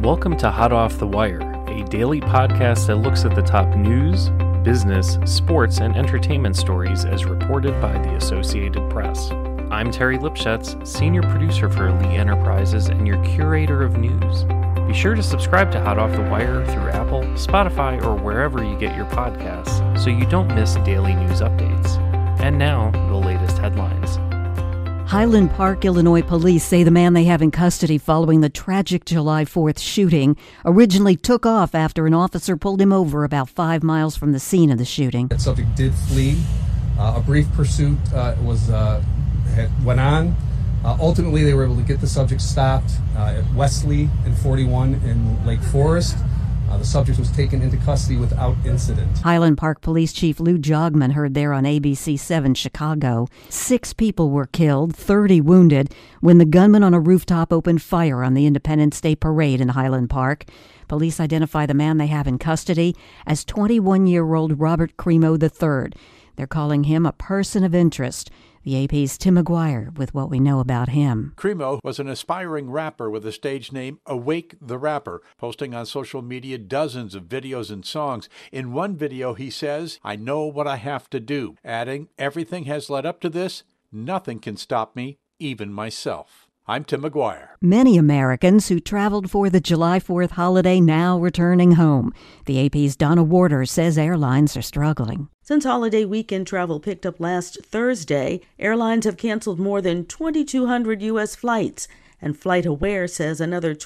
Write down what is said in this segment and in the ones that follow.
Welcome to Hot Off the Wire, a daily podcast that looks at the top news, business, sports, and entertainment stories as reported by the Associated Press. I'm Terry Lipschutz, senior producer for Lee Enterprises and your curator of news. Be sure to subscribe to Hot Off the Wire through Apple, Spotify, or wherever you get your podcasts so you don't miss daily news updates. And now, the latest headlines. Highland Park, Illinois police say the man they have in custody following the tragic July 4th shooting originally took off after an officer pulled him over about 5 miles from the scene of the shooting. The subject did flee. A brief pursuit went on. Ultimately, they were able to get the subject stopped at Wesley and 41 in Lake Forest. The subject was taken into custody without incident. Highland Park Police Chief Lou Jogman heard there on ABC 7 Chicago. 6 people were killed, 30 wounded, when the gunman on a rooftop opened fire on the Independence Day Parade in Highland Park. Police identify the man they have in custody as 21-year-old Robert Crimo III. They're calling him a person of interest. The AP's Tim McGuire with what we know about him. Crimo was an aspiring rapper with a stage name Awake the Rapper, posting on social media dozens of videos and songs. In one video, he says, "I know what I have to do," adding, "Everything has led up to this. Nothing can stop me, even myself." I'm Tim McGuire. Many Americans who traveled for the July 4th holiday now returning home. The AP's Donna Warder says airlines are struggling. Since holiday weekend travel picked up last Thursday, airlines have canceled more than 2,200 U.S. flights, and FlightAware says another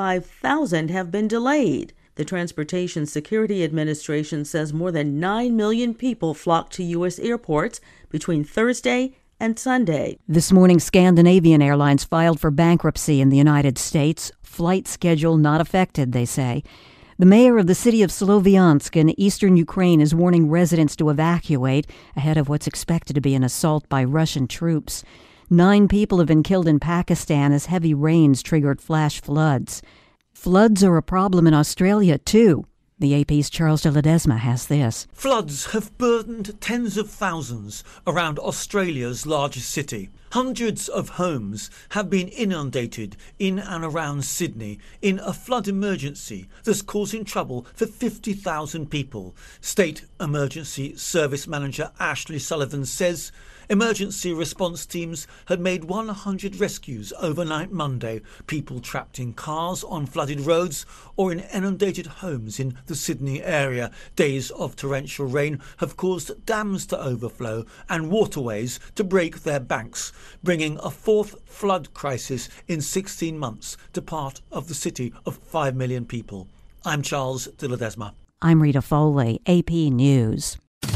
25,000 have been delayed. The Transportation Security Administration says more than 9 million people flocked to U.S. airports between Thursday and Sunday. This morning, Scandinavian Airlines filed for bankruptcy in the United States. Flight schedule not affected, they say. The mayor of the city of Sloviansk in eastern Ukraine is warning residents to evacuate ahead of what's expected to be an assault by Russian troops. 9 people have been killed in Pakistan as heavy rains triggered flash floods. Floods are a problem in Australia, too. The AP's Charles de Ledesma has this. Floods have burdened tens of thousands around Australia's largest city. Hundreds of homes have been inundated in and around Sydney in a flood emergency that's causing trouble for 50,000 people. State Emergency Service Manager Ashley Sullivan says emergency response teams had made 100 rescues overnight Monday. People trapped in cars on flooded roads or in inundated homes in the Sydney area. Days of torrential rain have caused dams to overflow and waterways to break their banks, bringing a 4th flood crisis in 16 months to part of the city of 5 million people. I'm Charles de Ledesma. I'm Rita Foley, AP News.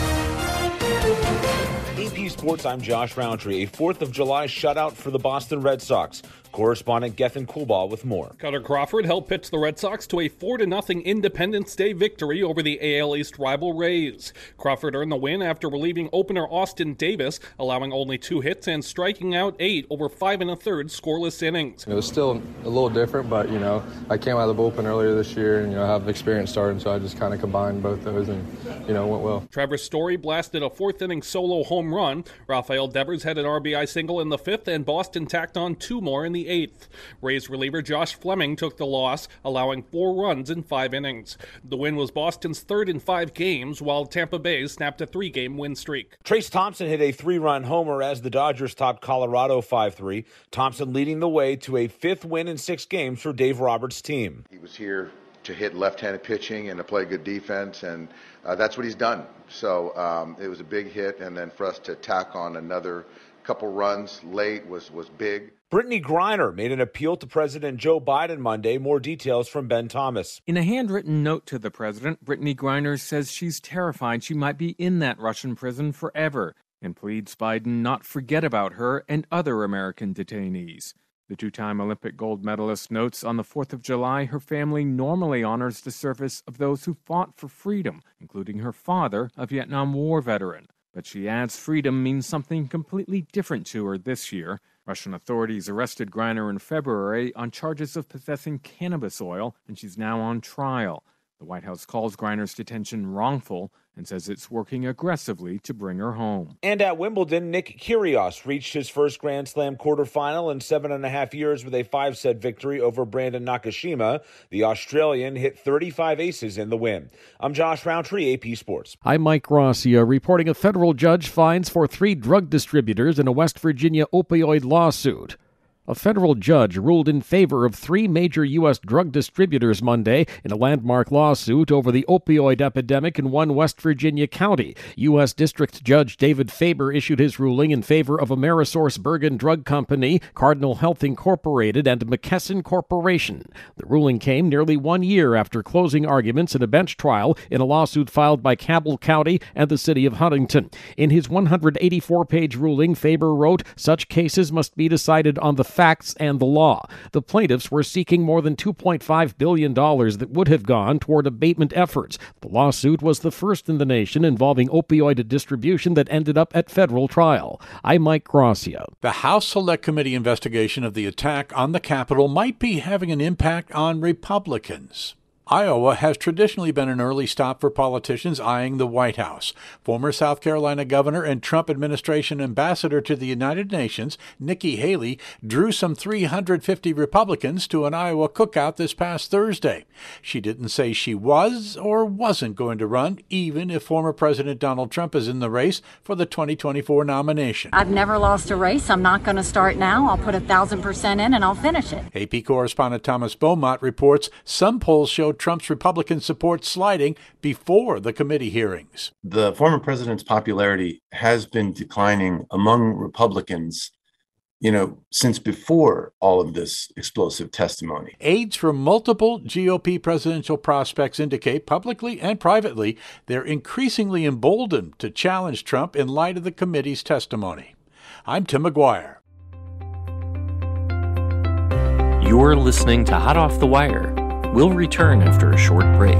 AP Sports, I'm Josh Roundtree. A 4th of July shutout for the Boston Red Sox. Correspondent Gethin Coolbaugh with more. Cutter Crawford helped pitch the Red Sox to a 4-0 Independence Day victory over the AL East rival Rays. Crawford earned the win after relieving opener Austin Davis, allowing only 2 hits and striking out 8 over 5 1/3 scoreless innings. It was still a little different, but, I came out of the bullpen earlier this year and, I have experience starting, so I just kind of combined both those and, went well. Trevor Story blasted a 4th-inning solo home run. Rafael Devers had an RBI single in the 5th, and Boston tacked on 2 more in the 8th. Rays reliever Josh Fleming took the loss, allowing 4 runs in 5 innings. The win was Boston's 3rd in 5 games, while Tampa Bay snapped a 3-game win streak. Trace Thompson hit a 3-run homer as the Dodgers topped Colorado 5-3. Thompson leading the way to a 5th win in 6 games for Dave Roberts' team. He was here to hit left-handed pitching and to play good defense, and that's what he's done. So it was a big hit, and then for us to tack on another couple runs late was big. Brittany Griner made an appeal to President Joe Biden Monday. More details from Ben Thomas. In a handwritten note to the president, Brittany Griner says she's terrified she might be in that Russian prison forever and pleads Biden not forget about her and other American detainees. The 2-time Olympic gold medalist notes on the 4th of July her family normally honors the service of those who fought for freedom, including her father, a Vietnam War veteran. But she adds freedom means something completely different to her this year. Russian authorities arrested Griner in February on charges of possessing cannabis oil, and she's now on trial. The White House calls Griner's detention wrongful and says it's working aggressively to bring her home. And at Wimbledon, Nick Kyrgios reached his first Grand Slam quarterfinal in 7.5 years with a 5-set victory over Brandon Nakashima. The Australian hit 35 aces in the win. I'm Josh Roundtree, AP Sports. I'm Mike Gracia, reporting a federal judge finds for 3 drug distributors in a West Virginia opioid lawsuit. A federal judge ruled in favor of 3 major U.S. drug distributors Monday in a landmark lawsuit over the opioid epidemic in one West Virginia county. U.S. District Judge David Faber issued his ruling in favor of AmerisourceBergen Drug Company, Cardinal Health Incorporated, and McKesson Corporation. The ruling came nearly 1 year after closing arguments in a bench trial in a lawsuit filed by Cabell County and the city of Huntington. In his 184-page ruling, Faber wrote, "Such cases must be decided on the facts and the law." The plaintiffs were seeking more than $2.5 billion that would have gone toward abatement efforts. The lawsuit was the first in the nation involving opioid distribution that ended up at federal trial. I'm Mike Gracia. The House Select Committee investigation of the attack on the Capitol might be having an impact on Republicans. Iowa has traditionally been an early stop for politicians eyeing the White House. Former South Carolina governor and Trump administration ambassador to the United Nations, Nikki Haley, drew some 350 Republicans to an Iowa cookout this past Thursday. She didn't say she was or wasn't going to run, even if former President Donald Trump is in the race for the 2024 nomination. I've never lost a race. I'm not going to start now. I'll put 1,000% in and I'll finish it. AP correspondent Thomas Beaumont reports some polls show Trump's Republican support sliding before the committee hearings. The former president's popularity has been declining among Republicans, since before all of this explosive testimony. Aides from multiple GOP presidential prospects indicate publicly and privately they're increasingly emboldened to challenge Trump in light of the committee's testimony. I'm Tim McGuire. You're listening to Hot Off the Wire. We'll return after a short break.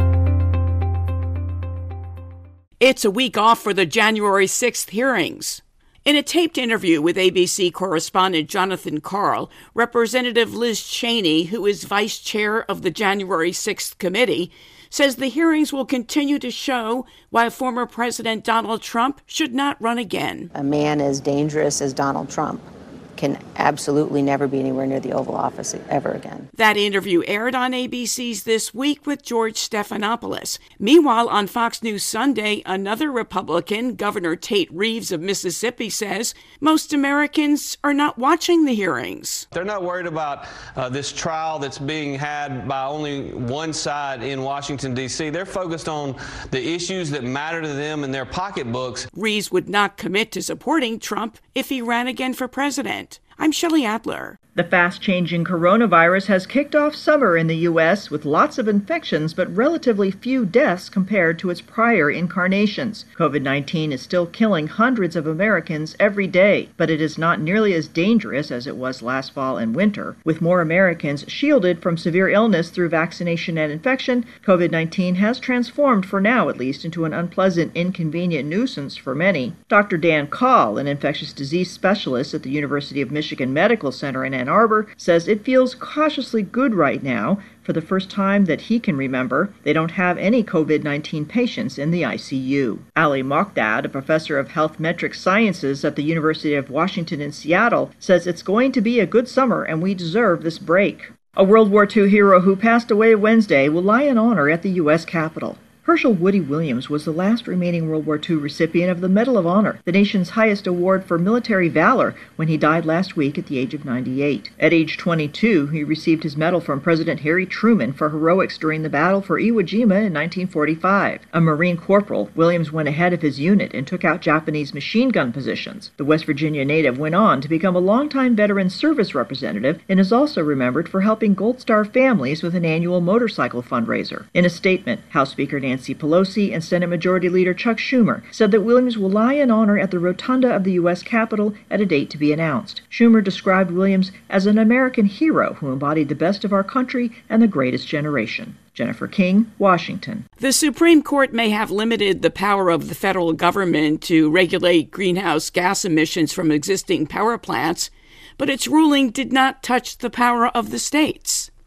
It's a week off for the January 6th hearings. In a taped interview with ABC correspondent Jonathan Karl, Representative Liz Cheney, who is vice chair of the January 6th committee, says the hearings will continue to show why former President Donald Trump should not run again. A man as dangerous as Donald Trump can absolutely never be anywhere near the Oval Office ever again. That interview aired on ABC's This Week with George Stephanopoulos. Meanwhile, on Fox News Sunday, another Republican, Governor Tate Reeves of Mississippi, says most Americans are not watching the hearings. They're not worried about this trial that's being had by only one side in Washington, D.C. They're focused on the issues that matter to them in their pocketbooks. Reeves would not commit to supporting Trump if he ran again for president. I'm Shelley Adler. The fast-changing coronavirus has kicked off summer in the U.S. with lots of infections but relatively few deaths compared to its prior incarnations. COVID-19 is still killing hundreds of Americans every day, but it is not nearly as dangerous as it was last fall and winter. With more Americans shielded from severe illness through vaccination and infection, COVID-19 has transformed, for now at least, into an unpleasant, inconvenient nuisance for many. Dr. Dan Call, an infectious disease specialist at the University of Michigan Medical Center in Ann Arbor, says it feels cautiously good right now. For the first time that he can remember, they don't have any COVID-19 patients in the ICU. Ali Mokdad, a professor of health metric sciences at the University of Washington in Seattle, says it's going to be a good summer and we deserve this break. A World War II hero who passed away Wednesday will lie in honor at the U.S. Capitol. Herschel Woody Williams was the last remaining World War II recipient of the Medal of Honor, the nation's highest award for military valor, when he died last week at the age of 98. At age 22, he received his medal from President Harry Truman for heroics during the Battle for Iwo Jima in 1945. A Marine corporal, Williams went ahead of his unit and took out Japanese machine gun positions. The West Virginia native went on to become a longtime veteran service representative and is also remembered for helping Gold Star families with an annual motorcycle fundraiser. In a statement, House Speaker Nancy Pelosi and Senate Majority Leader Chuck Schumer said that Williams will lie in honor at the rotunda of the U.S. Capitol at a date to be announced. Schumer described Williams as an American hero who embodied the best of our country and the greatest generation. Jennifer King, Washington. The Supreme Court may have limited the power of the federal government to regulate greenhouse gas emissions from existing power plants, but its ruling did not touch the power of the states.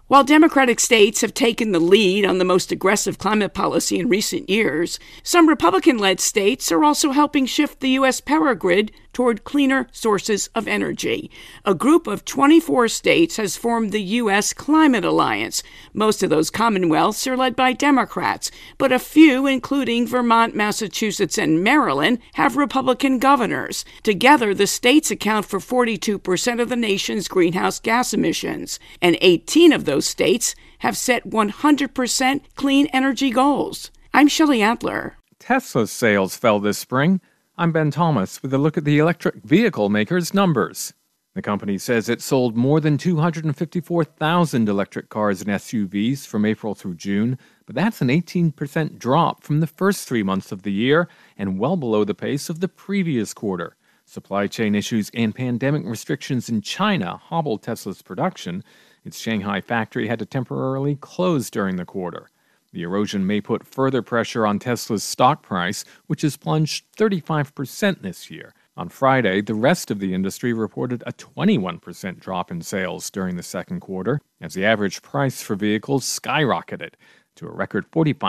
While Democratic states have taken the lead on the most aggressive climate policy in recent years, some Republican-led states are also helping shift the U.S. power grid toward cleaner sources of energy. A group of 24 states has formed the U.S. Climate Alliance. Most of those commonwealths are led by Democrats, but a few, including Vermont, Massachusetts, and Maryland, have Republican governors. Together, the states account for 42% of the nation's greenhouse gas emissions, and 18 of those states have set 100% clean energy goals. I'm Shelley Adler. Tesla's sales fell this spring. I'm Ben Thomas with a look at the electric vehicle maker's numbers. The company says it sold more than 254,000 electric cars and SUVs from April through June, but that's an 18% drop from the first 3 months of the year and well below the pace of the previous quarter. Supply chain issues and pandemic restrictions in China hobbled Tesla's production. Its Shanghai factory had to temporarily close during the quarter. The erosion may put further pressure on Tesla's stock price, which has plunged 35% this year. On Friday, the rest of the industry reported a 21% drop in sales during the second quarter, as the average price for vehicles skyrocketed to a record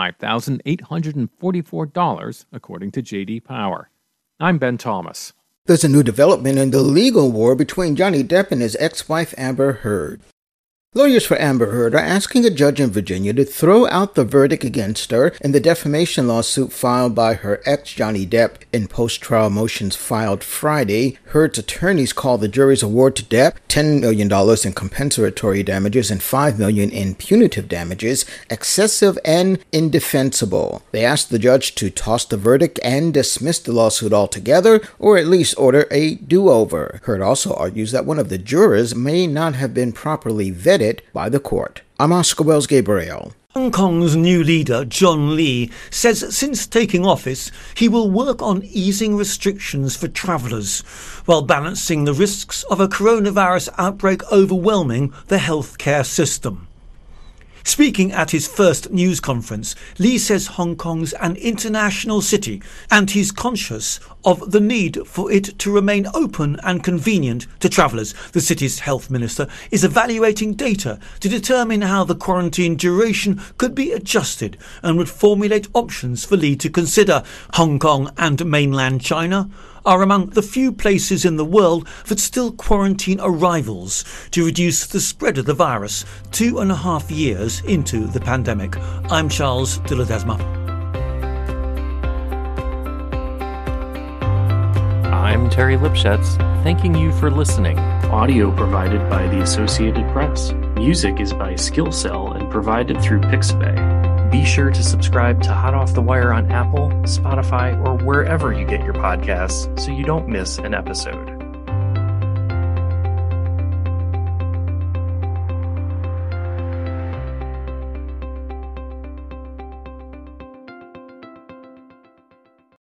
$45,844, according to J.D. Power. I'm Ben Thomas. There's a new development in the legal war between Johnny Depp and his ex-wife Amber Heard. Lawyers for Amber Heard are asking a judge in Virginia to throw out the verdict against her in the defamation lawsuit filed by her ex Johnny Depp in post-trial motions filed Friday. Heard's attorneys called the jury's award to Depp, $10 million in compensatory damages and $5 million in punitive damages, excessive and indefensible. They asked the judge to toss the verdict and dismiss the lawsuit altogether, or at least order a do-over. Heard also argues that one of the jurors may not have been properly vetted by the court. I'm Oscar Wells Gabriel. Hong Kong's new leader, John Lee, says since taking office, he will work on easing restrictions for travellers, while balancing the risks of a coronavirus outbreak overwhelming the healthcare system. Speaking at his first news conference, Lee says Hong Kong's an international city and he's conscious of the need for it to remain open and convenient to travellers. The city's health minister is evaluating data to determine how the quarantine duration could be adjusted and would formulate options for Lee to consider. Hong Kong and mainland China are among the few places in the world that still quarantine arrivals to reduce the spread of the virus 2.5 years into the pandemic. I'm Charles de Ledesma. I'm Terry Lipschutz, thanking you for listening. Audio provided by the Associated Press. Music is by Skillcell and provided through Pixabay. Be sure to subscribe to Hot Off the Wire on Apple, Spotify, or wherever you get your podcasts so you don't miss an episode.